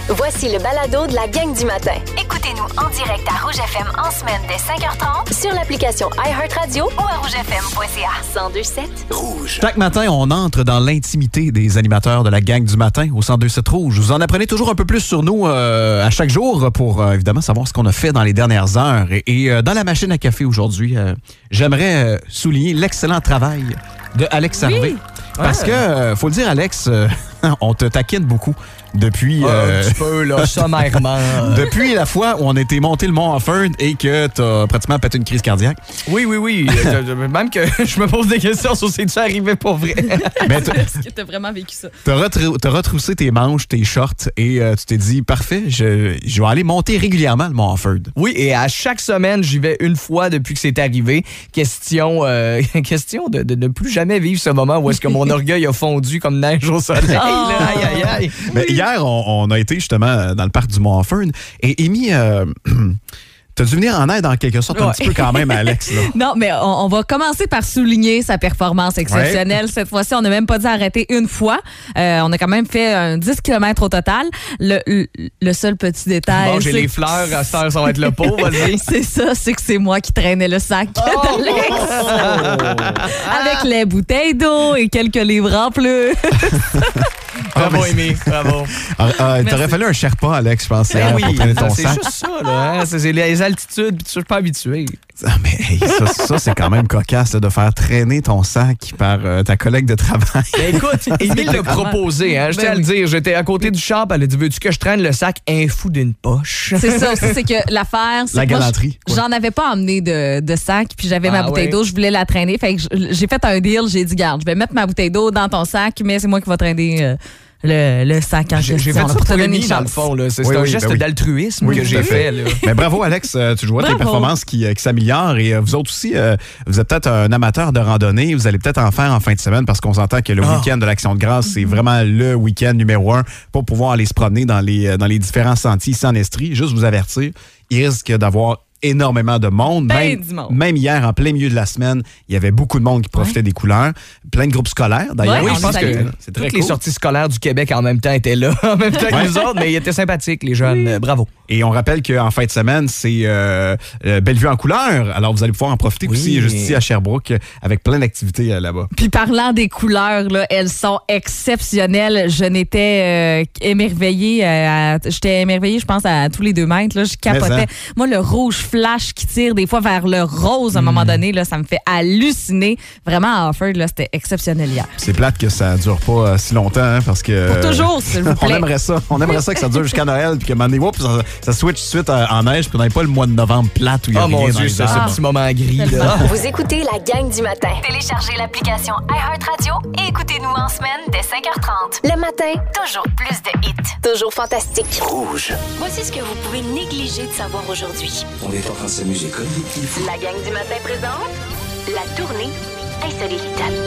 Voici le balado de la gang du matin. Écoutez-nous en direct à Rouge FM en semaine dès 5h30 Sur l'application iHeartRadio ou à rougefm.ca. 102.7. Rouge. Chaque matin, on entre dans l'intimité des animateurs de la gang du matin au 102.7 Rouge. Vous en apprenez toujours un peu plus sur nous à chaque jour pour évidemment savoir ce qu'on a fait dans les dernières heures. Et dans la machine à café aujourd'hui, j'aimerais souligner l'excellent travail de Alex Harvey. Parce que, faut le dire, Alex, on te taquine beaucoup depuis... un petit peu, là, sommairement. Depuis la fois où on était monté le mont Offord et que t'as pratiquement pété une crise cardiaque. Oui. Même que je me pose des questions sur c'est-tu arrivé pour vrai. Est-ce que t'as vraiment vécu ça? T'as retroussé tes manches, tes shorts et tu t'es dit, parfait, je vais aller monter régulièrement le mont Offord. Oui, et à chaque semaine, j'y vais une fois depuis que c'est arrivé. Question de ne plus jamais vivre ce moment où est-ce que mon orgueil a fondu comme neige au soleil. Oh. Aïe, aïe, aïe. Mais hier, on a été justement dans le parc du mont Offord et Amy... T'as dû venir en aide en quelque sorte un petit peu quand même à Alex. Là. Non, mais on va commencer par souligner sa performance exceptionnelle. Ouais. Cette fois-ci, on n'a même pas dû arrêter une fois. On a quand même fait un 10 km au total. Le seul petit détail... Bon, j'ai les fleurs, à cette heure, ça va être le pot, vas-y. C'est ça, c'est que c'est moi qui traînais le sac d'Alex. Avec les bouteilles d'eau et quelques livres en plus. Bravo, Amy, bravo. T'aurais fallu un Sherpa, Alex, je pense, oui, pour traîner ton c'est sac. juste ça, là. Hein? C'est les altitudes, puis tu suis pas habitué. Mais hey, ça c'est quand même cocasse là, de faire traîner ton sac par ta collègue de travail. Ben écoute, Amy l'a proposé, hein, je tiens à le dire. J'étais à côté du shop, elle a dit, veux-tu que je traîne le sac un fou d'une poche? C'est ça aussi, c'est que l'affaire, c'est la que galanterie. J'en avais pas emmené de sac, puis j'avais ma bouteille d'eau, je voulais la traîner. Fait que j'ai fait un deal, j'ai dit, garde, je vais mettre ma bouteille d'eau dans ton sac, mais c'est moi qui vais traîner... Le sac en question. J'ai fait ça pour Amy, dans le fond. Là. C'est un geste d'altruisme que j'ai fait. Là. Mais bravo, Alex. Tu vois tes performances qui s'améliorent. Et vous autres aussi, vous êtes peut-être un amateur de randonnée. Vous allez peut-être en faire en fin de semaine parce qu'on s'entend que le week-end de l'Action de grâce, c'est vraiment le week-end numéro 1 pour pouvoir aller se promener dans les différents sentiers ici en Estrie. Juste vous avertir, il risque d'avoir énormément de monde. Même hier, en plein milieu de la semaine, il y avait beaucoup de monde qui profitait des couleurs. Plein de groupes scolaires, d'ailleurs. Oui, je pense que c'est toutes les sorties scolaires du Québec en même temps étaient là, en même temps que nous autres, mais ils étaient sympathiques, les jeunes. Oui. Bravo. Et on rappelle qu'en fin de semaine, c'est Bellevue en couleurs. Alors, vous allez pouvoir en profiter aussi, juste ici à Sherbrooke, avec plein d'activités là-bas. Puis parlant des couleurs, là, elles sont exceptionnelles. Je n'étais émerveillée. J'étais émerveillée, je pense, à tous les 2 mètres. Là, je capotais. Moi, le rouge flash qui tire des fois vers le rose à un moment donné, là, ça me fait halluciner. Vraiment, à Offord, là, c'était exceptionnel hier. C'est plate que ça dure pas si longtemps, hein, parce que... Pour toujours, s'il vous plaît. On aimerait ça que ça dure jusqu'à Noël, puis que maintenant, ça switch suite en neige, puis on n'ait pas le mois de novembre plate où il y a rien. Oh mon Dieu, c'est ce petit moment gris. Là. Vous écoutez la gang du matin. Téléchargez l'application iHeartRadio et écoutez-nous en semaine dès 5h30. Le matin, toujours plus de hits. Toujours fantastique. Rouge. Voici ce que vous pouvez négliger de savoir aujourd'hui. On est en train de s'amuser comme des petits fous. La gang du matin présente la tournée insolite.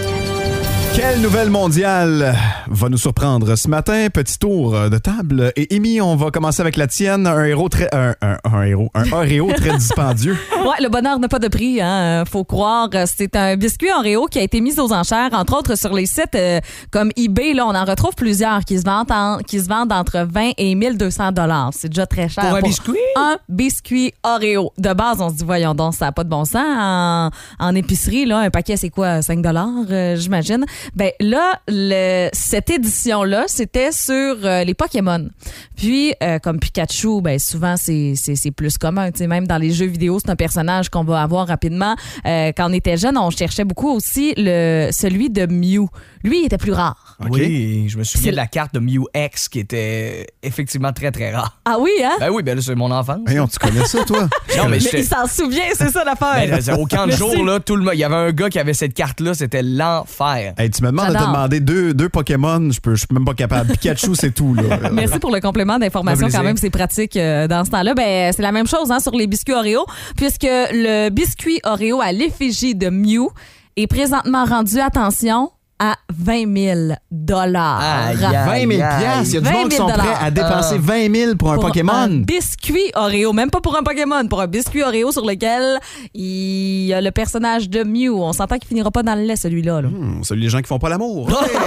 Quelle nouvelle mondiale va nous surprendre ce matin? Petit tour de table. Et Amy, on va commencer avec la tienne. Un Oreo très dispendieux. Ouais, le bonheur n'a pas de prix, hein. Faut croire. C'est un biscuit Oreo qui a été mis aux enchères, entre autres sur les sites comme eBay. Là, on en retrouve plusieurs qui se vendent entre 20 et 1200 $. C'est déjà très cher. Pour un biscuit? Un biscuit Oreo. De base, on se dit, voyons donc, ça n'a pas de bon sens. En épicerie, là, un paquet, c'est quoi? 5 $, j'imagine. Ben là, cette édition-là, c'était sur les Pokémon. Puis, comme Pikachu, ben souvent, c'est plus commun. Tu sais, même dans les jeux vidéo, c'est un personnage qu'on va avoir rapidement. Quand on était jeune, on cherchait beaucoup aussi celui de Mew. Lui, il était plus rare. Okay. Oui, je me souviens de la carte de Mew X qui était effectivement très, très rare. Ah oui, hein? Ben oui, ben là, c'est mon enfance. Voyons, tu connais ça, toi? Non, mais il s'en souvient, c'est ça l'affaire. Ben, au camp de jour, là, il y avait un gars qui avait cette carte-là, c'était l'enfer. Hey, tu me demandes de te demander deux Pokémon, je suis même pas capable. Pikachu, c'est tout. Là. Merci pour le complément d'information. Quand même, c'est pratique dans ce temps-là. Ben, c'est la même chose sur les biscuits Oreo, puisque le biscuit Oreo à l'effigie de Mew est présentement rendu, attention, à 20 000 $. Aïe, 20 000 $. Il y a du monde qui sont prêts à dépenser 20 000 pour un Pokémon. Un biscuit Oreo, même pas pour un Pokémon, pour un biscuit Oreo sur lequel il y a le personnage de Mew. On s'entend qu'il finira pas dans le lait, celui-là. Là. Celui des gens qui font pas l'amour.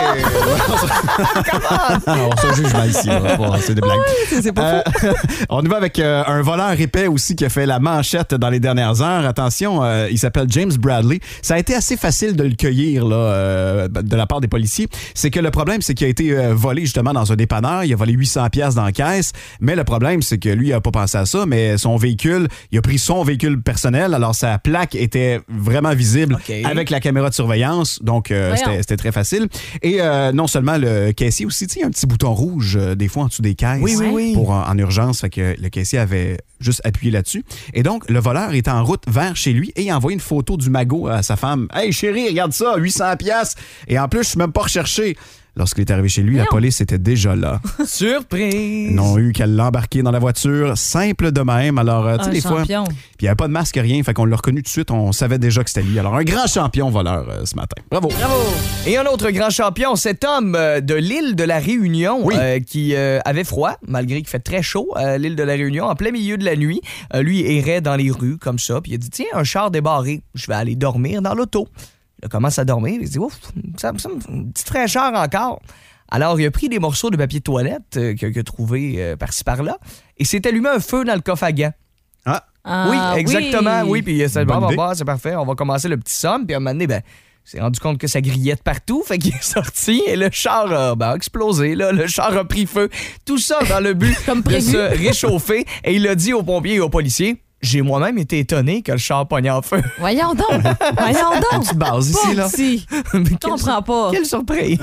On se juge mal ici. C'est des blagues. C'est pas faux. On y va avec un voleur épais aussi qui a fait la manchette dans les dernières heures. Attention, il s'appelle James Bradley. Ça a été assez facile de le cueillir là, de la part des policiers. C'est que le problème, c'est qu'il a été volé justement dans un dépanneur. Il a volé 800$ dans la caisse. Mais le problème, c'est que lui, il n'a pas pensé à ça. Mais son véhicule, il a pris son véhicule personnel. Alors, sa plaque était vraiment visible avec la caméra de surveillance. Donc, c'était très facile. Et non seulement le caissier aussi, il y a un petit bouton rouge des fois en dessous des caisses pour en urgence. Fait que le caissier avait juste appuyé là-dessus. Et donc, le voleur est en route vers chez lui et il a envoyé une photo du magot à sa femme. « Hey chérie, regarde ça, 800$. Et en plus, je suis même pas recherché. » Lorsqu'il est arrivé chez lui, la police était déjà là. Surprise! Ils n'ont eu qu'à l'embarquer dans la voiture, simple de même. Alors, tu sais, des fois, puis il n'y avait pas de masque, rien, fait qu'on l'a reconnu tout de suite, on savait déjà que c'était lui. Alors, un grand champion voleur ce matin. Bravo! Bravo! Et un autre grand champion, cet homme de l'île de la Réunion qui avait froid, malgré qu'il fait très chaud, l'île de la Réunion, en plein milieu de la nuit. Lui errait dans les rues comme ça, puis il a dit, tiens, un char débarré, je vais aller dormir dans l'auto. Il commence à dormir. Il se dit, ouf, ça me semble une petite fraîcheur encore. Alors, il a pris des morceaux de papier de toilette qu'il a trouvé par-ci par-là et s'est allumé un feu dans le coffre à gants. Oui, exactement. Oui, puis il s'est dit, c'est parfait, on va commencer le petit somme. Puis à un moment donné, il s'est rendu compte que ça grillait de partout. Fait qu'il est sorti et le char a explosé. Là. Le char a pris feu. Tout ça dans le but de se réchauffer. Et il a dit aux pompiers et aux policiers, j'ai moi-même été étonné que le char pognait en feu. Voyons donc! Une petite base ici, là. Je comprends pas. Quelle surprise!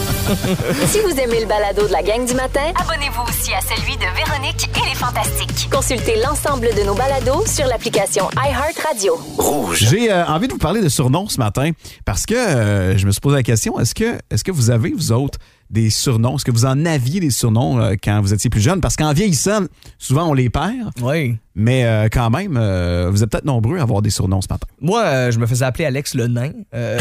Si vous aimez le balado de la gang du matin, Abonnez-vous aussi à celui de Véronique et les Fantastiques. consultez l'ensemble de nos balados sur l'application iHeartRadio. J'ai envie de vous parler de surnoms ce matin parce que je me suis posé la question, est-ce que vous avez, vous autres, des surnoms? Est-ce que vous en aviez des surnoms quand vous étiez plus jeune? Parce qu'en vieillissant, souvent on les perd. Oui. Mais quand même, vous êtes peut-être nombreux à avoir des surnoms ce matin. Moi, je me faisais appeler Alex le nain.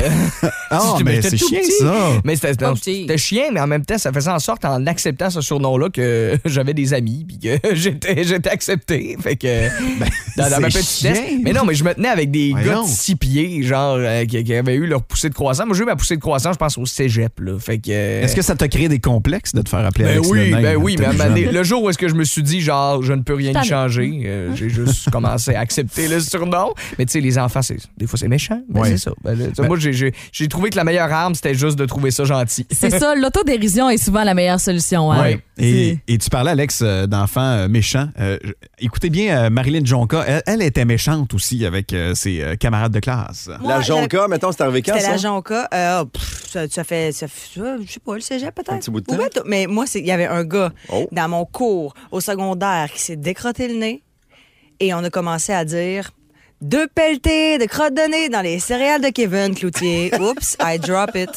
Mais c'est chiant, ça. Mais c'était chiant, mais en même temps, ça faisait en sorte, en acceptant ce surnom-là, que j'avais des amis puis que j'étais accepté. Fait que dans ma petitesse. Mais non, mais je me tenais avec des gars de 6 pieds, genre, qui avaient eu leur poussée de croissance. Moi, j'ai eu ma poussée de croissance, je pense, au cégep. Là. Fait que, est-ce que ça t'a créé des complexes de te faire appeler Alex le nain? Oui, mais le jour où est-ce que je me suis dit, genre, je ne peux rien y changer, j'ai juste commencé à accepter le surnom. Mais tu sais, les enfants, des fois, c'est méchant. C'est ça. Moi, j'ai trouvé que la meilleure arme, c'était juste de trouver ça gentil. C'est ça, l'autodérision est souvent la meilleure solution. Hein? Oui. Et tu parlais, Alex, d'enfants méchants. Écoutez bien, Marilyn Jonca, elle était méchante aussi avec ses camarades de classe. Moi, la Jonca, mettons, c'est arrivé quand, ça? C'était la Jonca. Ça fait, je sais pas, le cégep peut-être. Un petit bout de temps. Mais moi, il y avait un gars dans mon cours au secondaire qui s'est décrotté le nez et on a commencé à dire... 2 pelletés de crottes de nez dans les céréales de Kevin Cloutier. Oups, I drop it.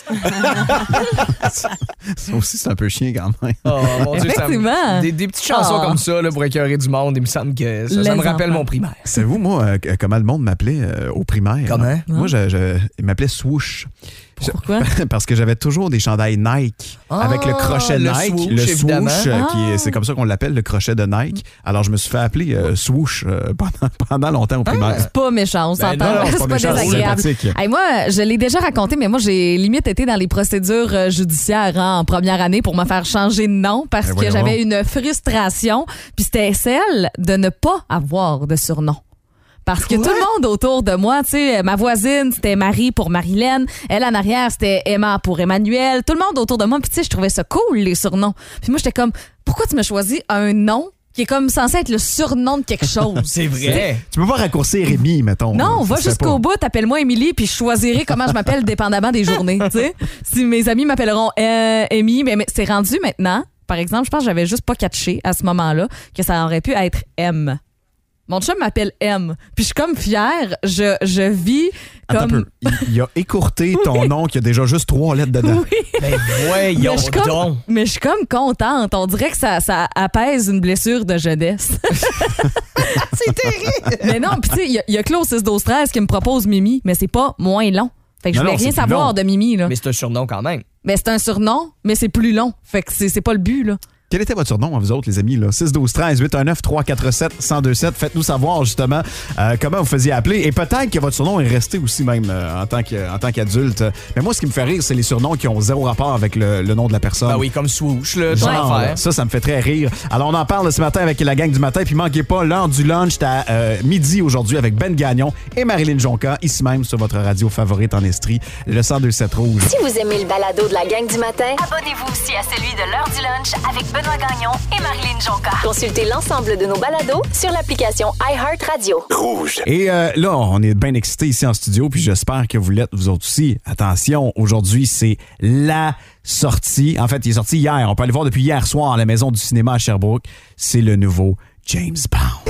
Ça aussi, c'est un peu chiant quand même. Oh, mon Dieu, effectivement. Des petites chansons comme ça là, pour écœurer du monde, il me semble que ça me rappelle mon primaire. Savez-vous, moi, comment le monde m'appelait au primaire? Comment? Moi, il m'appelait Swoosh. Pourquoi? Parce que j'avais toujours des chandails Nike avec le crochet Nike. Le swoosh, c'est comme ça qu'on l'appelle, le crochet de Nike. Alors, je me suis fait appeler Swoosh pendant longtemps au primaire. C'est pas méchant, on s'entend. C'est pas désagréable. Hey, moi, je l'ai déjà raconté, mais moi, j'ai limite été dans les procédures judiciaires en première année pour me faire changer de nom parce que j'avais une frustration. Puis c'était celle de ne pas avoir de surnom. Parce que tout le monde autour de moi, tu sais, ma voisine, c'était Marie pour Marilyn. Elle, en arrière, c'était Emma pour Emmanuel. Tout le monde autour de moi. Puis, tu sais, je trouvais ça cool, les surnoms. Puis moi, j'étais comme, pourquoi tu m'as choisi un nom qui est comme censé être le surnom de quelque chose? C'est vrai. Tu peux pas raccourcir Rémi, mettons. Non, va jusqu'au bout, appelle-moi Émilie, puis je choisirai comment je m'appelle dépendamment des journées, tu sais. Si mes amis m'appelleront Amy, mais c'est rendu maintenant. Par exemple, je pense que j'avais juste pas catché à ce moment-là que ça aurait pu être M. Mon chum m'appelle M. Puis je suis comme fière. Je vis comme... Attends un peu. Il a écourté ton nom qui a déjà juste 3 lettres dedans. Oui. Ben voyons donc. Mais je suis comme contente. On dirait que ça apaise une blessure de jeunesse. C'est terrible. Mais non, puis tu sais, il y a Claude 6-12-13 qui me propose Mimi, mais c'est pas moins long. Fait que je voulais rien savoir de Mimi, là. Mais c'est un surnom quand même. Mais c'est un surnom, mais c'est plus long. Fait que c'est pas le but, là. Quel était votre surnom, vous autres, les amis? 6-12-13-819-347-1027. Faites-nous savoir, justement, comment vous faisiez appeler. Et peut-être que votre surnom est resté aussi, même en tant qu'adulte. Mais moi, ce qui me fait rire, c'est les surnoms qui ont zéro rapport avec le nom de la personne. Ah oui, comme Swoosh, là. Ça me fait très rire. Alors, on en parle ce matin avec la gang du matin. Puis, manquez pas, l'heure du lunch, c'est à midi aujourd'hui avec Ben Gagnon et Marilyn Jonca, ici même sur votre radio favorite en Estrie, le 102.7 Rouge. Si vous aimez le balado de la gang du matin, Abonnez-vous aussi à celui de l'heure du lunch avec Benoît Gagnon et Marilyn Jonca. consultez l'ensemble de nos balados sur l'application iHeartRadio. Rouge. Et là, on est bien excités ici en studio, puis j'espère que vous l'êtes, vous autres aussi. Attention, aujourd'hui, c'est la sortie. En fait, il est sorti hier. On peut aller voir depuis hier soir à la Maison du cinéma à Sherbrooke. C'est le nouveau James Bond.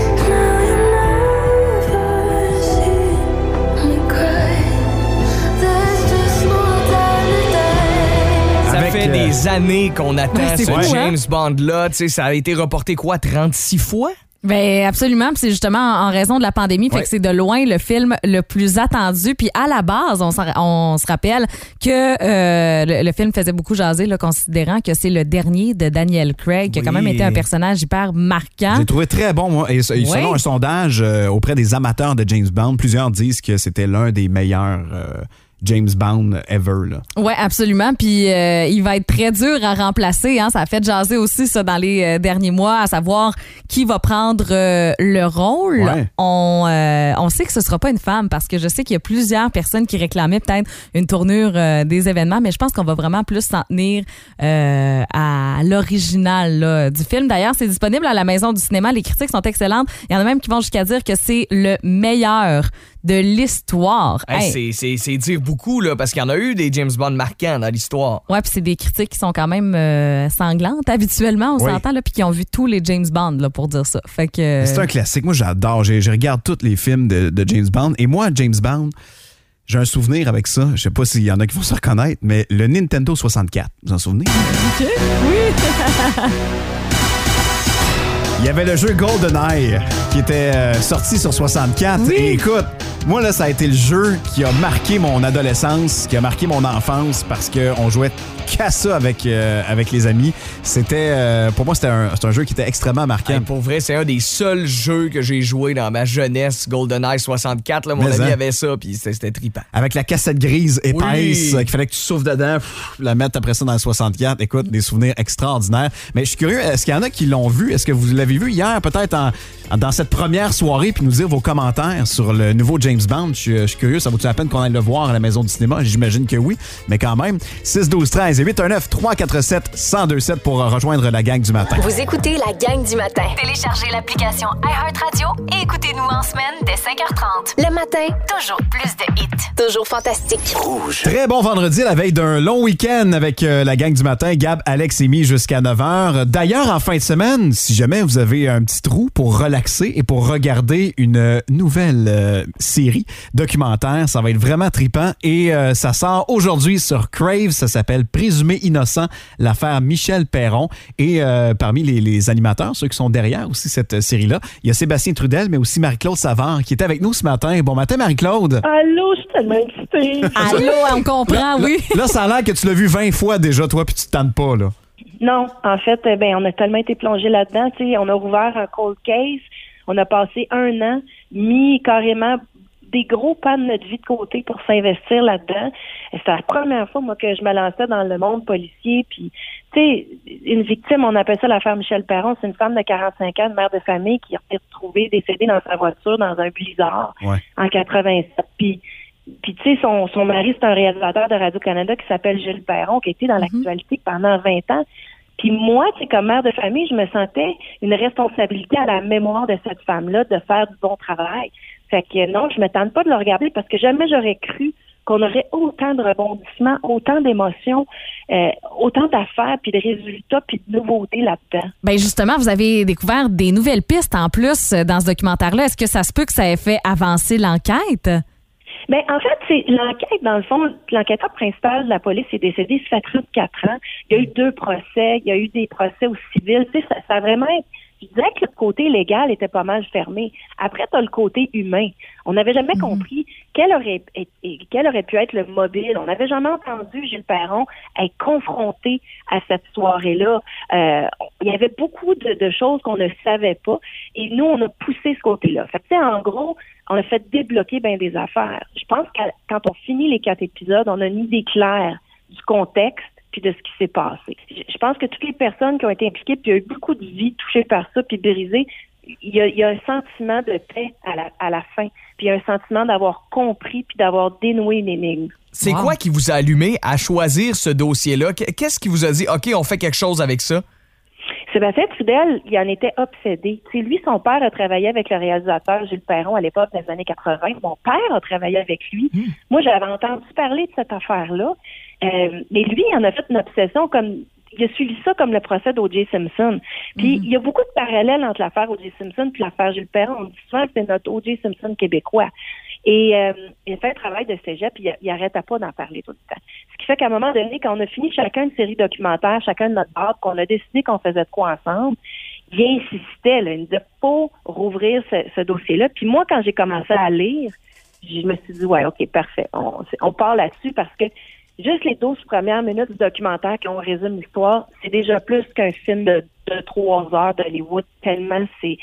Ça fait des années qu'on attend ce fou, James Bond-là. Tu sais, ça a été reporté 36 fois? Ben absolument, puis c'est justement en raison de la pandémie, fait que c'est de loin le film le plus attendu. Puis à la base, on se rappelle que le film faisait beaucoup jaser, là, considérant que c'est le dernier de Daniel Craig, qui a quand même été un personnage hyper marquant. J'ai trouvé très bon, moi. Et selon un sondage auprès des amateurs de James Bond, plusieurs disent que c'était l'un des meilleurs James Bond ever. Là. Oui, absolument. Puis il va être très dur à remplacer. Hein. Ça a fait jaser aussi ça dans les derniers mois, à savoir qui va prendre le rôle. Ouais. On sait que ce sera pas une femme parce que je sais qu'il y a plusieurs personnes qui réclamaient peut-être une tournure des événements, mais je pense qu'on va vraiment plus s'en tenir à l'original là, du film. D'ailleurs, c'est disponible à la Maison du cinéma. Les critiques sont excellentes. Il y en a même qui vont jusqu'à dire que c'est le meilleur de l'histoire. Hey, c'est dire beaucoup, là, parce qu'il y en a eu des James Bond marquants dans l'histoire. Ouais, puis c'est des critiques qui sont quand même sanglantes habituellement, on s'entend, là, puis qui ont vu tous les James Bond, là, pour dire ça. Fait que c'est un classique. Moi, j'adore. Je regarde tous les films de James Bond. Et moi, James Bond, j'ai un souvenir avec ça. Je sais pas s'il y en a qui vont se reconnaître, mais le Nintendo 64. Vous en souvenez? OK. Oui. Il y avait le jeu GoldenEye qui était sorti sur 64. Oui. Et écoute, moi, là, ça a été le jeu qui a marqué mon adolescence, qui a marqué mon enfance parce qu'on jouait qu'à ça avec les amis. C'était, pour moi, c'est un jeu qui était extrêmement marquant. Hey, pour vrai, c'est un des seuls jeux que j'ai joué dans ma jeunesse, GoldenEye 64. Là, mon ami avait ça, puis c'était trippant. Avec la cassette grise épaisse, qu'il fallait que tu souffles dedans, la mettre après ça dans le 64. Écoute, des souvenirs extraordinaires. Mais je suis curieux, est-ce qu'il y en a qui l'ont vu? Est-ce que vous l'avez vu hier, peut-être dans cette première soirée, puis nous dire vos commentaires sur le nouveau James Bond? Je suis curieux, ça vaut-tu la peine qu'on aille le voir à la Maison du cinéma? J'imagine que oui, mais quand même. 6-12-13 et 819-347-1027 pour rejoindre la gang du matin. Vous écoutez la gang du matin. Téléchargez l'application iHeartRadio et écoutez-nous en semaine dès 5h30. Le matin, Toujours plus de hits. toujours fantastique. Rouge. Très bon vendredi, la veille d'un long week-end avec la gang du matin, Gab, Alex et Mi jusqu'à 9h. D'ailleurs, en fin de semaine, si jamais vous avez un petit trou pour relaxer et pour regarder une nouvelle série documentaire, ça va être vraiment trippant et ça sort aujourd'hui sur Crave. Ça s'appelle Présumé innocent, l'affaire Michel Perron. Et parmi les animateurs, ceux qui sont derrière aussi cette série-là, il y a Sébastien Trudel, mais aussi Marie-Claude Savard qui est avec nous ce matin. Bon matin, Marie-Claude. Allô, je suis tellement excitée. Allô, on comprend, oui. Là, ça a l'air que tu l'as vu 20 fois déjà, toi, puis tu te tannes pas, là. Non, en fait, on a tellement été plongé là-dedans. Tu sais, on a rouvert un cold case. On a passé 1 an, mis carrément des gros pas de notre vie de côté pour s'investir là-dedans. C'est la première fois, moi, que je me lançais dans le monde policier. Puis, tu sais, une victime, on appelle ça l'affaire Michel Perron. C'est une femme de 45 ans, de mère de famille, qui a été retrouvée décédée dans sa voiture dans un blizzard en 87. Puis tu sais, son mari, c'est un réalisateur de Radio-Canada qui s'appelle Gilles Perron, qui a été dans l'actualité pendant 20 ans. Puis moi, tu sais, comme mère de famille, je me sentais une responsabilité à la mémoire de cette femme-là de faire du bon travail. Fait que non, je me tente pas de le regarder parce que jamais j'aurais cru qu'on aurait autant de rebondissements, autant d'émotions, autant d'affaires, puis de résultats, puis de nouveautés là-dedans. Ben justement, vous avez découvert des nouvelles pistes en plus dans ce documentaire-là. Est-ce que ça se peut que ça ait fait avancer l'enquête? Ben, en fait, c'est l'enquête, dans le fond, l'enquêteur principal de la police est décédé, ça fait 34 ans. Il y a eu 2 procès, il y a eu des procès au civil. Tu sais, ça a vraiment je dirais que le côté légal était pas mal fermé. Après, tu as le côté humain. On n'avait jamais compris quel aurait pu être le mobile. On n'avait jamais entendu Gilles Perron être confronté à cette soirée-là. Il y avait beaucoup de choses qu'on ne savait pas et nous, on a poussé ce côté-là. Fait que, en gros, on a fait débloquer bien des affaires. Je pense que quand on finit les 4 épisodes, on a une idée claire du contexte puis de ce qui s'est passé. Je pense que toutes les personnes qui ont été impliquées, puis il y a eu beaucoup de vies touchées par ça, puis brisées, il y a un sentiment de paix à la fin, puis il y a un sentiment d'avoir compris puis d'avoir dénoué une énigme. C'est quoi qui vous a allumé à choisir ce dossier-là? Qu'est-ce qui vous a dit, OK, on fait quelque chose avec ça? Sébastien Trudel, il en était obsédé. T'sais, lui, son père a travaillé avec le réalisateur Gilles Perron à l'époque des années 80. Mon père a travaillé avec lui. Moi, j'avais entendu parler de cette affaire-là. Mais lui, il en a fait une obsession comme... Il a suivi ça comme le procès d'O.J. Simpson. Puis il y a beaucoup de parallèles entre l'affaire O.J. Simpson et l'affaire Gilles Perron. On dit souvent que c'est notre O.J. Simpson québécois. Et il a fait un travail de cégep, puis il arrêtait pas d'en parler tout le temps. Ce qui fait qu'à un moment donné, quand on a fini chacun une série documentaire, chacun de notre part, qu'on a décidé qu'on faisait de quoi ensemble, il insistait, là, il me disait « faut rouvrir ce dossier-là ». Puis moi, quand j'ai commencé à lire, je me suis dit « ouais, OK, parfait, on part là-dessus » parce que juste les 12 premières minutes du documentaire qu'on résume l'histoire, c'est déjà plus qu'un film de 3 heures d'Hollywood, tellement c'est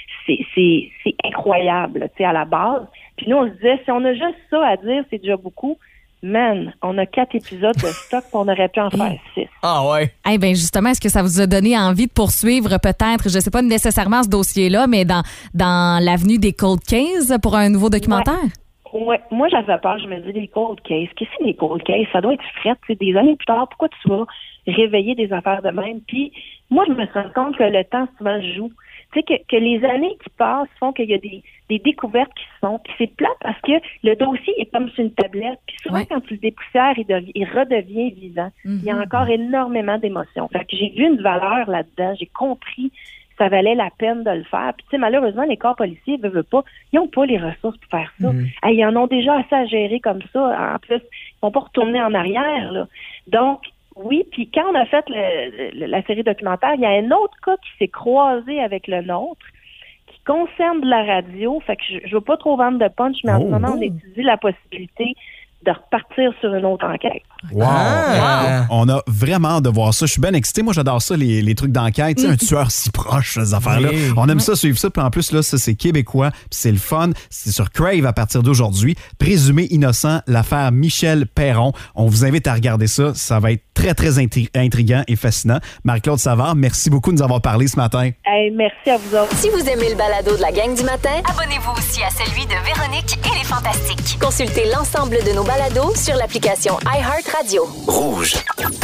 incroyable, tu sais, à la base. Puis nous, on se disait, si on a juste ça à dire, c'est déjà beaucoup. Man, on a 4 épisodes de stock, puis on aurait pu en faire 6. Ah ouais? Eh bien, justement, est-ce que ça vous a donné envie de poursuivre peut-être, je ne sais pas nécessairement ce dossier-là, mais dans l'avenue des Cold Cases pour un nouveau documentaire? Ouais. Moi, j'avais peur. Je me dis, les cold cases, qu'est-ce que c'est les cold cases? Ça doit être fret. Des années plus tard, pourquoi tu vas réveiller des affaires de même? Puis, moi, je me rends compte que le temps souvent joue. Tu sais, que les années qui passent font qu'il y a des découvertes qui se font. Puis c'est plate parce que le dossier est comme sur une tablette. Puis souvent, quand tu le dépoussières, il redevient vivant. Il y a encore énormément d'émotions. Fait que j'ai vu une valeur là-dedans. J'ai compris que ça valait la peine de le faire. Puis tu sais, malheureusement, les corps policiers veulent pas. Ils n'ont pas les ressources pour faire ça. Ils en ont déjà assez à gérer comme ça. En plus, ils vont pas retourner en arrière, là. Donc, oui, puis quand on a fait la série documentaire, il y a un autre cas qui s'est croisé avec le nôtre, qui concerne de la radio. Fait que je veux pas trop vendre de punch, mais en ce moment, on étudie la possibilité de repartir sur une autre enquête. Wow! On a vraiment hâte de voir ça. Je suis bien excité. Moi, j'adore ça, les trucs d'enquête. Un tueur si proche, ces affaires-là. Oui. On aime ça, suivre ça. Puis en plus, là, ça, c'est québécois. Puis c'est le fun. C'est sur Crave à partir d'aujourd'hui. Présumé innocent, l'affaire Michel Perron. On vous invite à regarder ça. Ça va être très, très intriguant et fascinant. Marie-Claude Savard, merci beaucoup de nous avoir parlé ce matin. Hey, merci à vous autres. Si vous aimez le balado de la gang du matin, Abonnez-vous aussi à celui de Véronique et les Fantastiques. consultez l'ensemble de nos balados sur l'application iHeartRadio. Rouge.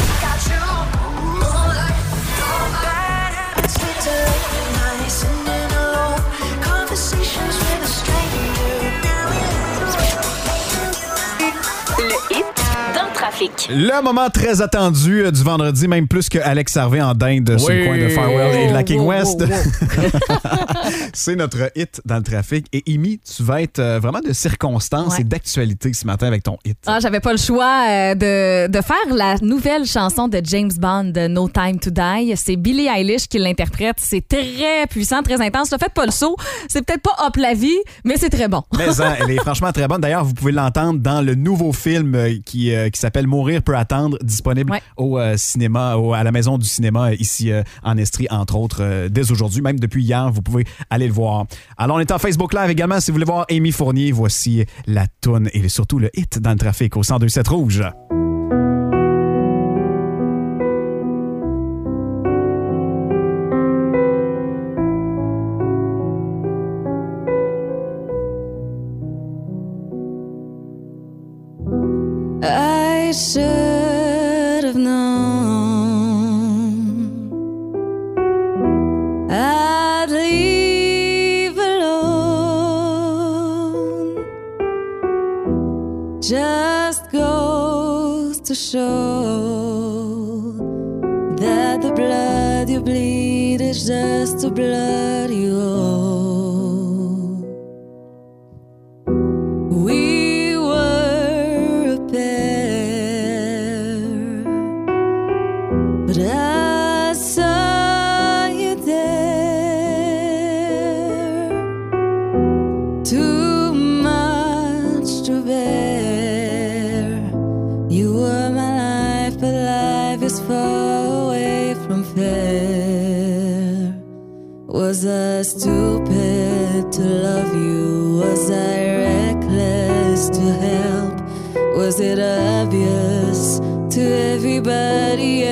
Le hit dans le trafic. Le moment très attendu du vendredi, même plus que Alex Harvey en dinde sur le coin de Farwell et de la King West. C'est notre hit dans le trafic. Et Amy, tu vas être vraiment de circonstance et d'actualité ce matin avec ton hit. Ah, j'avais pas le choix de faire la nouvelle chanson de James Bond, de No Time to Die. C'est Billie Eilish qui l'interprète. C'est très puissant, très intense. Ne faites pas le saut. C'est peut-être pas hop la vie, mais c'est très bon. Mais elle est franchement très bonne. D'ailleurs, vous pouvez l'entendre dans le nouveau film qui s'appelle Mourir peut attendre, disponible au cinéma, à la Maison du cinéma ici en Estrie, entre autres, dès aujourd'hui. Même depuis hier, vous pouvez aller le voir. Alors, on est en Facebook Live également. Si vous voulez voir Amy Fournier, voici la toune et surtout le hit dans le trafic au 102.7 Rouge. I should have known I'd leave alone. Just goes to show that the blood you bleed is just the blood you owe. We were a pair, but I saw you there care? Was I stupid to love you? Was I reckless to help? Was it obvious to everybody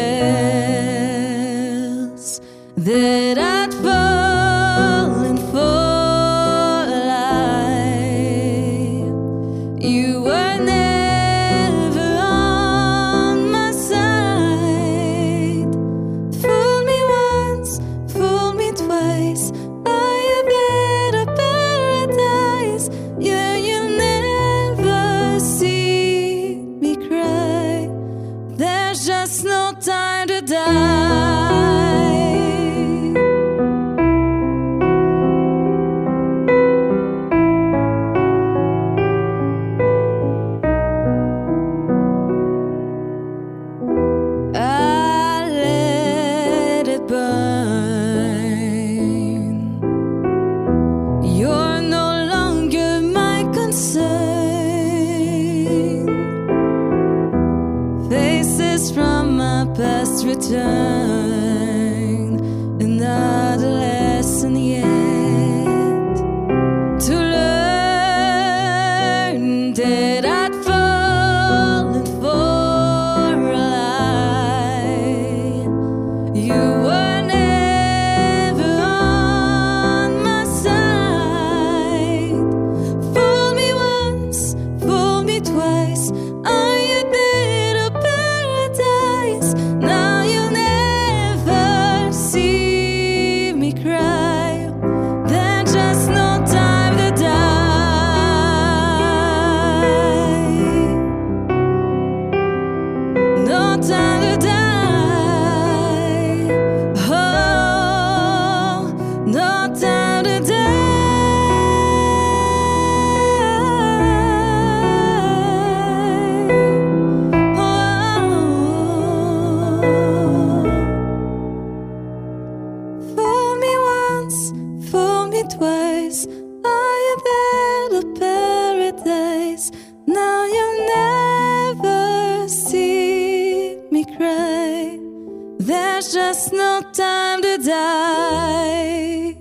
else that I'd fallen for a lie? You were never on my side. Fool me once, fool me twice. I have been a paradise. Yeah, you'll never see me cry. There's just no time to die. I let it burn. You're no longer my concern. Faces from my past return. Another lesson yet to learn that I'd fallen for a lie. You were never on my side. Fool me once, fool me twice. I had been a paradise. Now you'll never see me cry. There's just no time to die. No time to die. Oh, no time to die. Fool me once, fool me twice. I have had a paradise. Now you'll never see me cry. There's just no time to die.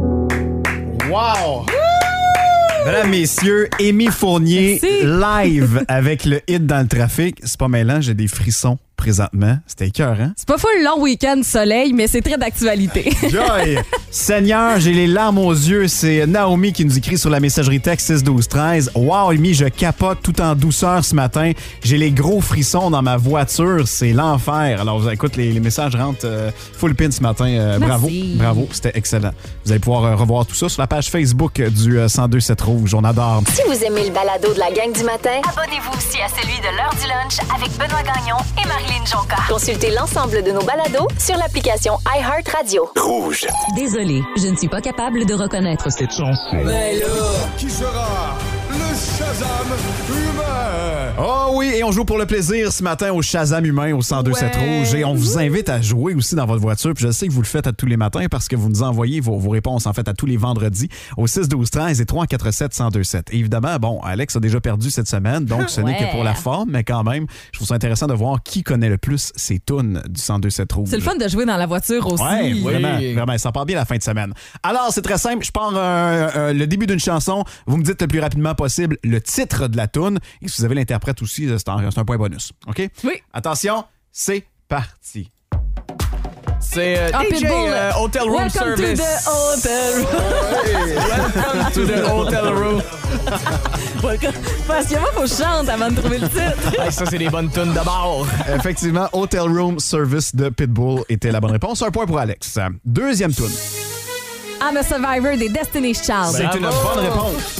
Wow! Mesdames, messieurs, Amy Fournier, Merci. live avec le hit dans le trafic. C'est pas mêlant, j'ai des frissons présentement. C'était écœurant. C'est pas full long week-end soleil, mais c'est très d'actualité. Joy! Seigneur, j'ai les larmes aux yeux. C'est Naomi qui nous écrit sur la messagerie texte 61213. Wow, Amy, je capote tout en douceur ce matin. J'ai les gros frissons dans ma voiture. C'est l'enfer. Alors, vous écoute, les messages rentrent full pin ce matin. Bravo, bravo, c'était excellent. Vous allez pouvoir revoir tout ça sur la page Facebook du 1027 Rouge. On adore. Si vous aimez le balado de la gang du matin, Abonnez-vous aussi à celui de l'heure du lunch avec Benoît Gagnon et Marilyn Jonca. consultez l'ensemble de nos balados sur l'application iHeartRadio. Rouge. Désolé, je ne suis pas capable de reconnaître cette chanson. Qui sera le Shazam humain? Oh oui, et on joue pour le plaisir ce matin au Shazam humain au 1027 Rouge. Et on vous invite à jouer aussi dans votre voiture. Puis je sais que vous le faites à tous les matins parce que vous nous envoyez vos réponses en fait à tous les vendredis au 61213 et 347-1027. Et évidemment, bon, Alex a déjà perdu cette semaine, donc ce n'est que pour la forme, mais quand même, je trouve ça intéressant de voir qui connaît le plus ces tunes du 1027 Rouge. C'est le fun de jouer dans la voiture aussi. Ouais, vraiment, vraiment, ça part bien la fin de semaine. Alors, c'est très simple, je pars le début d'une chanson, vous me dites le plus rapidement possible le titre de la tune, et si vous avez l'interprète aussi, c'est un point bonus. OK? Oui. Attention, c'est parti. C'est DJ Pitbull. Hotel Room Welcome Service. to the hotel Welcome to the hotel room. Parce que moi, faut que je chante avant de trouver le titre. Hey, ça, c'est des bonnes tunes d'abord. Effectivement, Hotel Room Service de Pitbull était la bonne réponse. Un point pour Alex. Deuxième tune. I'm a Survivor des Destiny's Child. C'est une bonne réponse.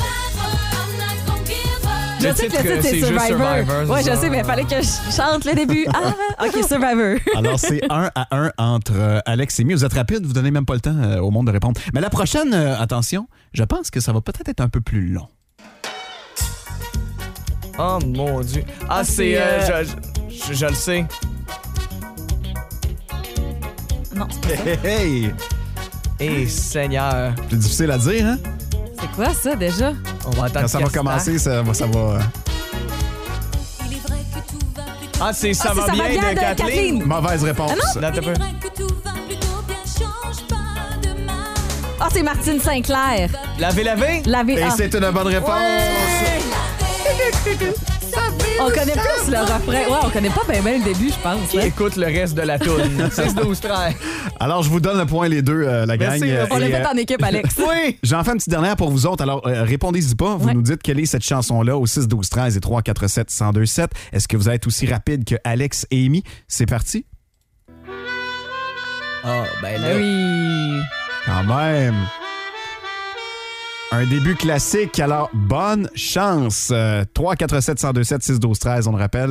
Je sais que le titre, c'est Survivor. Ouais, je sais, mais il fallait que je chante le début. Ah, OK, Survivor. Alors, c'est 1-1 entre Alex et Mie. Vous êtes rapide, vous donnez même pas le temps au monde de répondre. Mais la prochaine, attention, je pense que ça va peut-être être un peu plus long. Oh mon Dieu. Ah, c'est... je le sais. Non, c'est pas ça. Hey! Eh, Seigneur. C'est difficile à dire, hein? C'est quoi ça, déjà? On va attendre. Quand ça va commencer, ça va... Ah, c'est Ça va bien de Kathleen. Mauvaise réponse. Ah non? Là, t'as peu. Ah, c'est Martine Sinclair. Laver. Et c'est une bonne réponse. On connaît plus le refrain. Ouais, on connaît pas bien le début, je pense. Qui écoute le reste de la toune? 6-12-13. Alors, je vous donne le point les deux, la gang. Merci, on l'a fait en équipe, Alex. Oui. J'en fais une petite dernière pour vous autres. Alors, répondez-y pas. Vous nous dites quelle est cette chanson-là au 6-12-13 et 3-4-7-1027. Est-ce que vous êtes aussi rapide que Alex et Amy? C'est parti. Ah, ben là. Oui. Quand même. Un début classique, alors bonne chance. 3-4-7-1027-6-12-13, on le rappelle.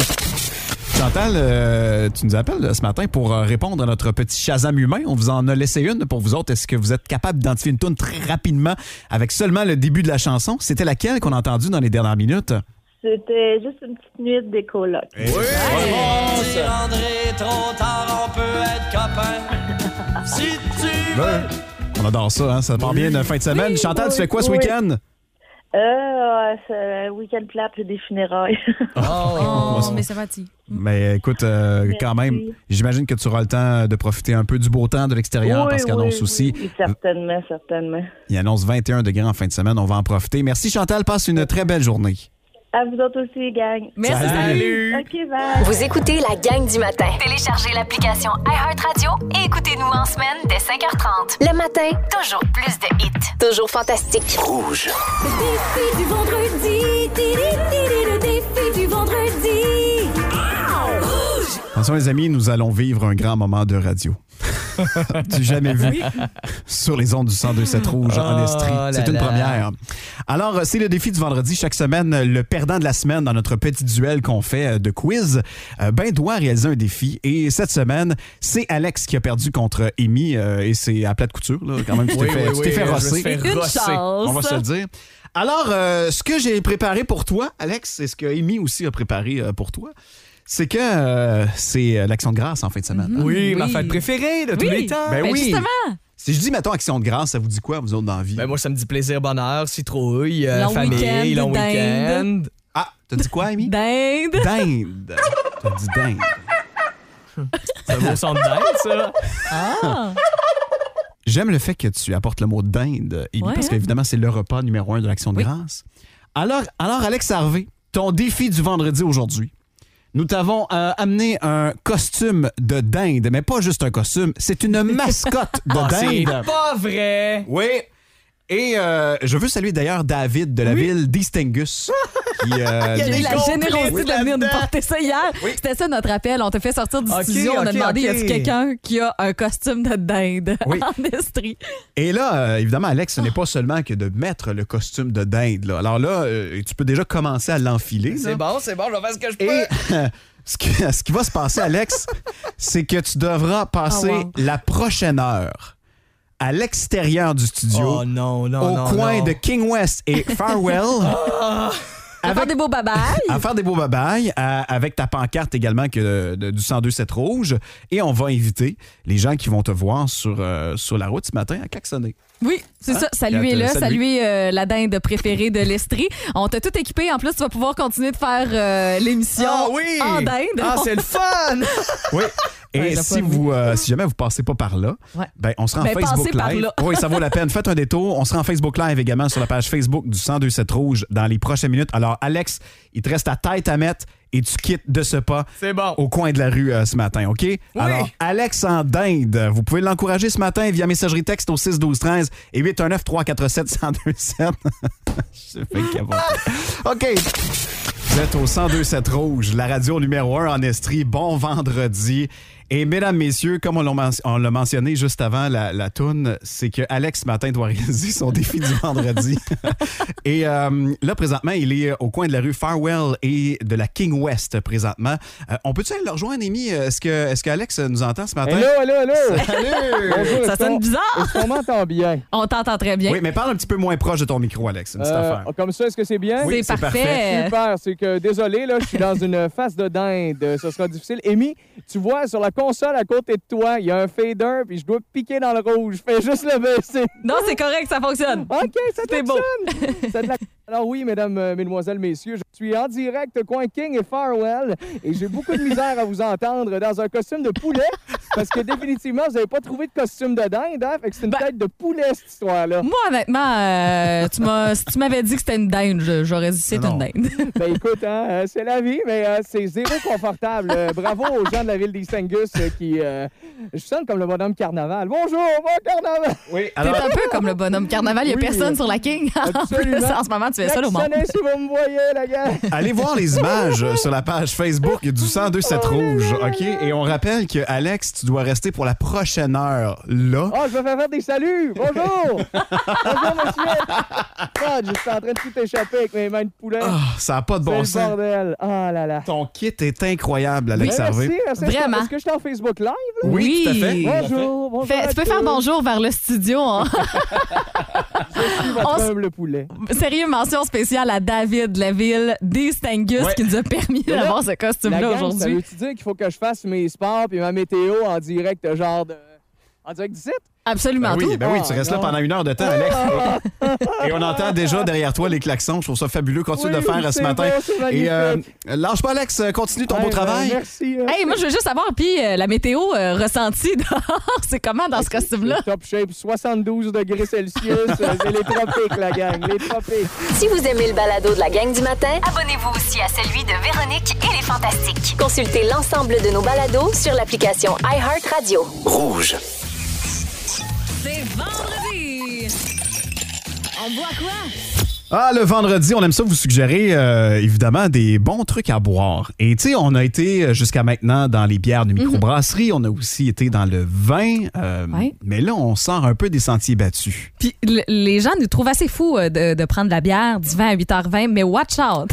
Chantal, tu nous appelles ce matin pour répondre à notre petit Shazam humain. On vous en a laissé une pour vous autres. Est-ce que vous êtes capable d'identifier une toune très rapidement avec seulement le début de la chanson? C'était laquelle qu'on a entendue dans les dernières minutes? C'était juste une petite nuit de coloc. Oui! Si André, trop tard, on peut être copains. Si tu veux. On adore ça, hein? Ça part bien une fin de semaine. Oui, Chantal, tu fais quoi ce week-end? C'est un week-end plate, j'ai des funérailles. Mais ça va, tu. Mais écoute, quand même, j'imagine que tu auras le temps de profiter un peu du beau temps de l'extérieur parce qu'il annonce aussi. Oui, certainement. Il annonce 21 degrés en fin de semaine. On va en profiter. Merci Chantal, passe une très belle journée. À vous autres aussi, gang. Merci. Salut. OK, bye. Vous écoutez la gang du matin. Téléchargez l'application iHeartRadio et écoutez-nous en semaine dès 5h30. Le matin, Toujours plus de hits. toujours fantastique. Rouge. Défi du vendredi. Le défi du vendredi. Rouge. Attention les amis, nous allons vivre un grand moment de radio. Du jamais vu sur les ondes du 102.7 Rouge en Estrie. C'est une première. Alors, c'est le défi du vendredi. Chaque semaine, le perdant de la semaine dans notre petit duel qu'on fait de quiz, doit réaliser un défi. Et cette semaine, c'est Alex qui a perdu contre Amy. Et c'est à plate couture, là. Quand même, tu t'es fait rosser. On va se le dire. Alors, ce que j'ai préparé pour toi, Alex, c'est ce que Amy aussi a préparé pour toi. C'est que c'est l'Action de grâce en fin de semaine. Oui, ma fête préférée de tous les temps. Ben oui. Justement. Si je dis, mettons, Action de grâce, ça vous dit quoi, vous autres, dans la vie? Ben moi, ça me dit plaisir, bonheur, citrouille, Long famille, long week-end. Ah, t'as dit quoi, Amy? Dinde. Dinde. T'as dit dinde. C'est un beau son de dinde, ça. Ah. J'aime le fait que tu apportes le mot dinde, Amy, parce qu'évidemment, c'est le repas numéro 1 de l'Action de grâce. Alors, Alex Harvey, ton défi du vendredi aujourd'hui, nous t'avons amené un costume de dinde, mais pas juste un costume, c'est une mascotte de dinde. C'est pas vrai! Oui. Et je veux saluer d'ailleurs David de la ville d'Eastingus. Il a eu la générosité de venir nous porter ça hier. Oui. C'était ça notre appel. On t'a fait sortir du studio. On a demandé, y a-t-il quelqu'un qui a un costume de dinde en Estrie? Et là, évidemment, Alex, ce n'est pas seulement que de mettre le costume de dinde. Là. Alors là, tu peux déjà commencer à l'enfiler. C'est bon, je vais faire ce que je peux. Et ce qui va se passer, Alex, c'est que tu devras passer la prochaine heure à l'extérieur du studio, au coin de King West et Farwell. À faire des beaux babayes. À faire des beaux babayes, avec ta pancarte également du 102.7 Rouge. Et on va inviter les gens qui vont te voir sur la route ce matin à klaxonner. Oui, c'est ça. Saluez-le. Saluez la dinde préférée de l'Estrie. On t'a tout équipé. En plus, tu vas pouvoir continuer de faire l'émission en dinde. Ah, c'est le fun! Oui. Et si jamais vous passez pas par là, on sera en Facebook Live. Oui, ça vaut la peine. Faites un détour. On sera en Facebook Live également sur la page Facebook du 102.7 Rouge dans les prochaines minutes. Alors, Alex, il te reste ta tête à mettre et tu quittes de ce pas au coin de la rue ce matin, OK? Oui. Alors, Alex en dinde, vous pouvez l'encourager ce matin via messagerie texte au 6-12-13 et 819-347-1027. Je fais capoter. OK. Vous êtes au 102.7 Rouge, la radio numéro 1 en Estrie. Bon vendredi. Et mesdames, messieurs, comme on l'a mentionné juste avant la toune, c'est que Alex, ce matin, doit réaliser son défi du vendredi. Et là, présentement, il est au coin de la rue Farwell et de la King West, présentement. On peut-tu aller le rejoindre, Amy? Est-ce que Alex nous entend ce matin? Allô! Salut! Bonjour, ça sonne bizarre! Est-ce qu'on m'entend bien? On t'entend très bien. Oui, mais parle un petit peu moins proche de ton micro, Alex. Une petite affaire. Comme ça, est-ce que c'est bien? Oui, c'est parfait. Super, c'est que, désolé, là, je suis dans une face de dinde. Ce sera difficile. Amy, tu vois, sur la console à côté de toi, il y a un fader, puis je dois piquer dans le rouge. Fais juste le baisser. Non, c'est correct, ça fonctionne. OK, ça fonctionne. C'est de la Alors oui, mesdames, mesdemoiselles, messieurs, je suis en direct coin King et Farwell et j'ai beaucoup de misère à vous entendre dans un costume de poulet parce que définitivement, vous n'avez pas trouvé de costume de dinde, hein? Fait que c'est une tête de poulet, cette histoire-là. Moi, honnêtement, si tu m'avais dit que c'était une dinde, j'aurais dit c'est une dinde. Ben écoute, hein, c'est la vie, mais c'est zéro confortable. Bravo aux gens de la ville d'East Angus qui... je sonne comme le bonhomme carnaval. Bonjour, bon carnaval! Oui, alors... T'es un peu comme le bonhomme carnaval. Il n'y a personne sur la King. En plus, en ce moment, tu fais ça au monde. Si vous me voyez, la gars. Allez voir les images sur la page Facebook du 1027 Rouge, OK? Et on rappelle que Alex, tu dois rester pour la prochaine heure là. Oh, je vais faire des saluts! Bonjour! Bonjour, monsieur! Oh, je suis en train de tout échapper avec mes mains de poulet. Oh, ça n'a pas de bon sens. C'est le bordel. Oh là là. Ton kit est incroyable, Alex Harvey. Merci. Vraiment. Est-ce que je suis en Facebook Live? Là? Oui, tout à fait. Bonjour. Tu peux faire bonjour vers le studio. Hein? Je suis votre humble poulet. Sérieux, mention spéciale à David de la ville d'East Angus qui nous a permis d'avoir ce costume-là aujourd'hui. Ça veut-tu dire qu'il faut que je fasse mes sports puis ma météo en direct, en direct du site? Absolument oui, tout. oui, tu restes là pendant 1 heure de temps, Alex. Et on entend déjà derrière toi les klaxons. Je trouve ça fabuleux. Continue de le faire ce matin. Et lâche pas, Alex. Continue ton beau travail. Merci. Hey, moi, je veux juste savoir, puis la météo ressentie dehors, c'est comment dans ce costume-là? Top shape, 72 degrés Celsius. C'est les tropiques, la gang. Les tropiques. Si vous aimez le balado de la gang du matin, abonnez-vous aussi à celui de Véronique et les Fantastiques. Consultez l'ensemble de nos balados sur l'application iHeartRadio. Rouge. C'est vendredi! On boit quoi? Ah, le vendredi, on aime ça vous suggérer, évidemment, des bons trucs à boire. Et tu sais, on a été jusqu'à maintenant dans les bières de microbrasserie, on a aussi été dans le vin, mais là, on sort un peu des sentiers battus. Puis les gens nous trouvent assez fous de prendre de la bière, du vin à 8h20, mais watch out!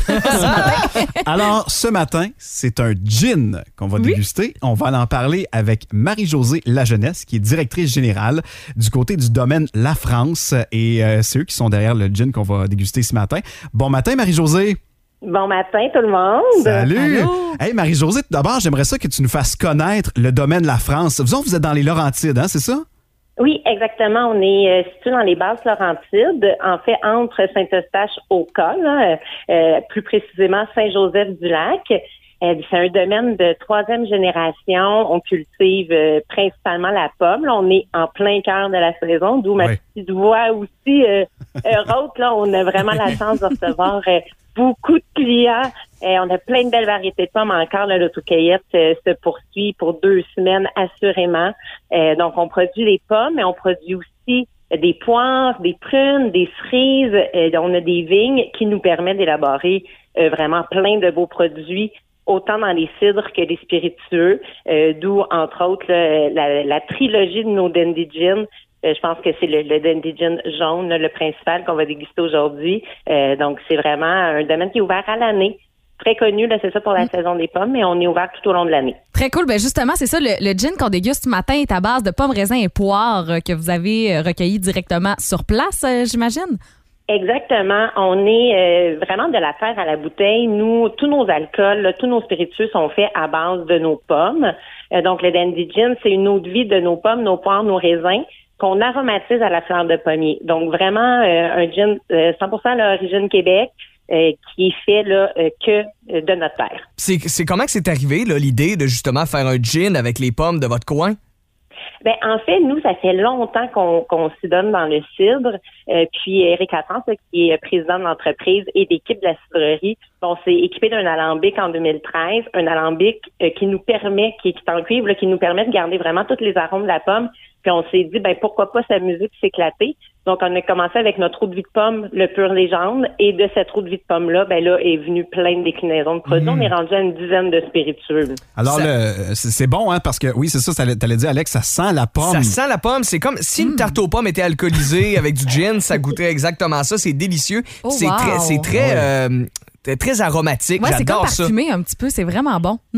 Alors, ce matin, c'est un gin qu'on va déguster. On va en parler avec Marie-Josée Lajeunesse, qui est directrice générale du côté du domaine La France. Et c'est eux qui sont derrière le gin qu'on va déguster ce matin. Bon matin, Marie-Josée. Bon matin, tout le monde. Salut. Allô? Hey, Marie-Josée, d'abord, j'aimerais ça que tu nous fasses connaître le domaine La France. Vous êtes dans les Laurentides, hein, c'est ça? Oui, exactement. On est situé dans les Basses Laurentides, en fait, entre Saint-Eustache-au-Col, plus précisément Saint-Joseph-du-Lac. C'est un domaine de 3e génération. On cultive principalement la pomme. Là, on est en plein cœur de la saison, d'où ma petite voix aussi rauque. Là, on a vraiment la chance de recevoir beaucoup de clients. On a plein de belles variétés de pommes encore. Là, l'autocueillette se poursuit pour 2 semaines assurément. Donc, on produit les pommes, mais on produit aussi des poires, des prunes, des cerises. On a des vignes qui nous permettent d'élaborer vraiment plein de beaux produits, autant dans les cidres que les spiritueux, d'où, entre autres, la trilogie de nos Dandy Gin. Je pense que c'est le Dandy Gin jaune, le principal qu'on va déguster aujourd'hui. Donc, c'est vraiment un domaine qui est ouvert à l'année. Très connu, là, c'est ça pour la saison des pommes, mais on est ouvert tout au long de l'année. Très cool. Ben justement, c'est ça, le gin qu'on déguste ce matin est à base de pommes, raisins et poires que vous avez recueillis directement sur place, j'imagine? Exactement. On est vraiment de la terre à la bouteille. Nous, tous nos alcools, là, tous nos spiritueux sont faits à base de nos pommes. Donc, le Dandy Gin, c'est une eau de vie de nos pommes, nos poires, nos raisins qu'on aromatise à la fleur de pommier. Donc, vraiment, un gin 100% à l'origine Québec qui est fait là, que de notre terre. C'est comment que c'est arrivé, là, l'idée de justement faire un gin avec les pommes de votre coin? Ben en fait, nous, ça fait longtemps qu'on s'y donne dans le cidre. Puis Éric Lafrance, qui est président de l'entreprise et d'équipe de la cidrerie, on s'est équipé d'un alambic en 2013, un alambic qui nous permet, qui est en cuivre, là, qui nous permet de garder vraiment tous les arômes de la pomme. Puis on s'est dit, ben pourquoi pas s'amuser puis s'éclater. Donc on a commencé avec notre eau de vie de pomme, le Pure Légende, et de cette eau de vie de pomme là, ben là est venue plein de déclinaisons de produits. On est rendu à une dizaine de spiritueux. Alors c'est bon, hein, parce que oui, c'est ça, t'allais dire, Alex, ça sent la pomme. Ça sent la pomme. C'est comme si une tarte aux pommes était alcoolisée avec du gin, ça goûterait exactement ça. C'est délicieux. Oh, c'est wow. très aromatique. Ouais, J'adore c'est comme parfumé un petit peu. C'est vraiment bon.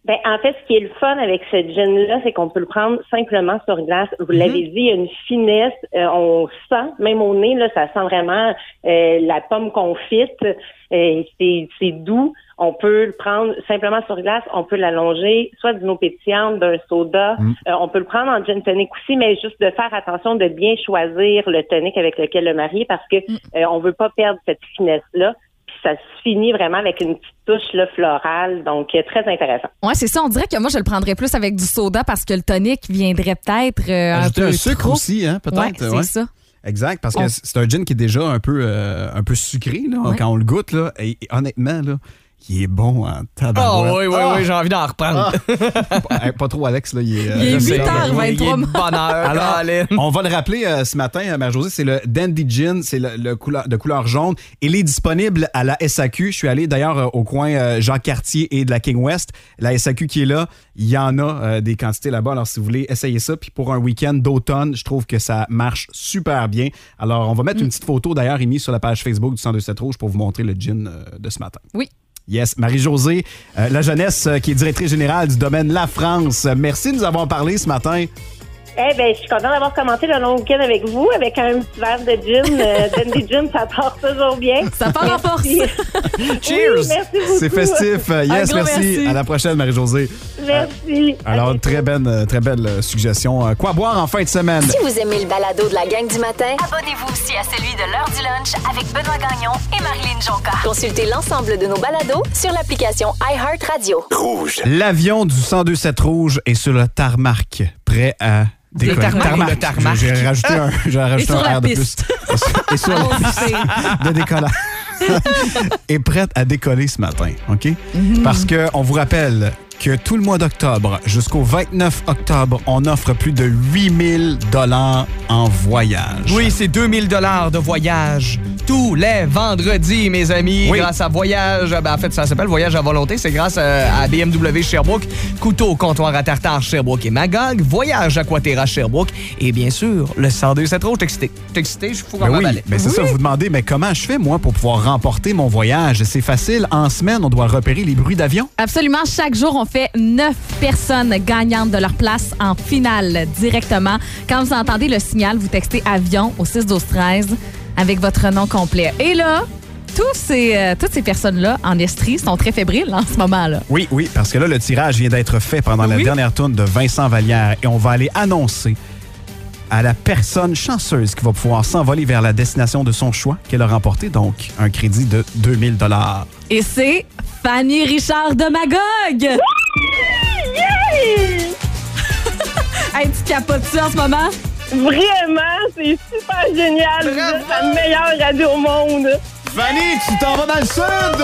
Ben, en fait, ce qui est le fun avec ce gin-là, c'est qu'on peut le prendre simplement sur glace. Vous l'avez dit, il y a une finesse. On sent, même au nez, là, ça sent vraiment la pomme confite. C'est doux. On peut le prendre simplement sur glace. On peut l'allonger, soit d'une eau pétillante, d'un soda. On peut le prendre en gin tonic aussi, mais juste de faire attention de bien choisir le tonic avec lequel le marier parce que on veut pas perdre cette finesse-là. Ça se finit vraiment avec une petite touche là, florale, donc très intéressant. Ouais, c'est ça. On dirait que moi, je le prendrais plus avec du soda parce que le tonic viendrait peut-être un peu un sucre trop. aussi, hein, peut-être. Ouais, c'est ça. Exact, parce que c'est un gin qui est déjà un peu sucré là, quand on le goûte. Là, et honnêtement, là, il est bon en tabarouette. Oui, j'ai envie d'en reprendre. Pas trop, Alex. Là, il est 8h23. Il est de bonheur. Alors, on va le rappeler ce matin, Marie-Josée, c'est le Dandy Gin, c'est de couleur jaune. Il est disponible à la SAQ. Je suis allé d'ailleurs au coin Jacques-Cartier et de la King West. La SAQ qui est là, il y en a des quantités là-bas. Alors, si vous voulez essayer ça, puis pour un week-end d'automne, je trouve que ça marche super bien. Alors, on va mettre une petite photo d'ailleurs émise sur la page Facebook du 102.7 Rouge pour vous montrer le gin de ce matin. Oui. Yes, Marie-Josée, la jeunesse qui est directrice générale du domaine La France. Merci de nous avoir parlé ce matin. Eh bien, je suis contente d'avoir commencé le long week-end avec vous, avec un petit verre de gin. Dandy Gin, ça part toujours bien. Ça part en force. Cheers! Oui, merci beaucoup. C'est festif. Yes, merci. À la prochaine, Marie-Josée. Merci. Alors, très belle suggestion. Quoi boire en fin de semaine? Si vous aimez le balado de la gang du matin, Abonnez-vous aussi à celui de l'heure du lunch avec Benoît Gagnon et Marilyn Jonca. consultez l'ensemble de nos balados sur l'application iHeartRadio. Rouge. L'avion du 102.7 Rouge est sur le tarmac, prêt à décoller. Le tarmac. J'ai rajouté un R de plus. Et sur la piste de décollage. Est prête à décoller ce matin, OK? Parce qu'on vous rappelle que tout le mois d'octobre jusqu'au 29 octobre, on offre plus de 8 000 $ en voyage. Oui, c'est 2 000 $ de voyage tous les vendredis, mes amis. Oui. Grâce à Voyage, en fait, ça s'appelle Voyage à volonté. C'est grâce à BMW Sherbrooke, Couteau, Comptoir à Tartare Sherbrooke et Magog, Voyage Aquaterra Sherbrooke et bien sûr, le 102.7 Rouge. T'es excité, je fous vraiment balai. Mais c'est ça, vous vous demandez, mais comment je fais, moi, pour pouvoir remporter mon voyage? C'est facile. En semaine, on doit repérer les bruits d'avion. Absolument. Chaque jour, on fait 9 personnes gagnantes de leur place en finale directement. Quand vous entendez le signal, vous textez avion au 6-12-13 avec votre nom complet. Et là, toutes ces personnes-là en Estrie sont très fébriles en ce moment-là. Oui, parce que là, le tirage vient d'être fait pendant la dernière tourne de Vincent Vallière et on va aller annoncer à la personne chanceuse qui va pouvoir s'envoler vers la destination de son choix qu'elle a remporté, donc un crédit de 2 000 $. Et c'est Fanny Richard de Magog! Hey, tu capotes-tu en ce moment? Vraiment, c'est super génial. Vous êtes la meilleure radio au monde. Fanny, tu t'en vas dans le sud!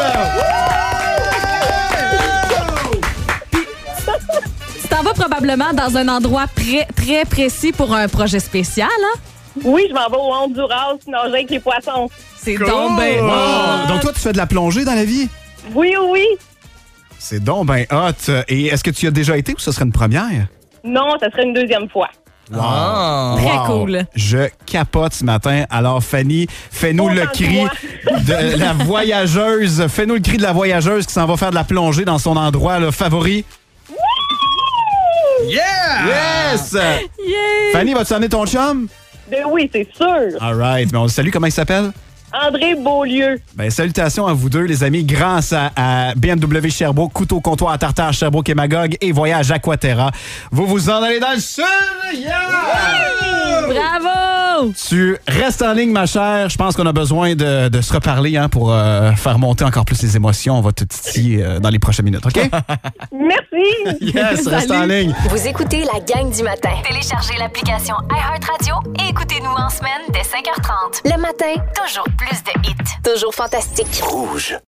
Tu t'en vas probablement dans un endroit très précis pour un projet spécial, hein? Oui, je m'en vais au Honduras nager avec les poissons. C'est donc ben hot. Donc toi, tu fais de la plongée dans la vie? Oui. C'est donc ben hot. Et est-ce que tu y as déjà été ou ce serait une première? Non, ça serait une deuxième fois. Wow. Très cool. Je capote ce matin. Alors, Fanny, fais-nous le cri de la voyageuse. Fais-nous le cri de la voyageuse qui s'en va faire de la plongée dans son endroit là, favori. Yeah! Yes! Yeah! Fanny, vas-tu emmener ton chum? Ben oui, c'est sûr. All right. Mais on le salue. Comment il s'appelle? André Beaulieu. Ben, salutations à vous deux, les amis. Grâce à BMW Sherbrooke, Couteau, Comptoir à Tartare Sherbrooke et Magog et Voyage Aquaterra, vous en allez dans le sud! Yeah! Bravo! Tu restes en ligne, ma chère. Je pense qu'on a besoin de se reparler pour faire monter encore plus les émotions. On va te titiller dans les prochaines minutes, OK? Merci! Yes, reste en ligne. Vous écoutez la gang du matin. Téléchargez l'application iHeartRadio et écoutez-nous en semaine dès 5h30. Le matin, Toujours plus de hits. toujours fantastique. Rouge.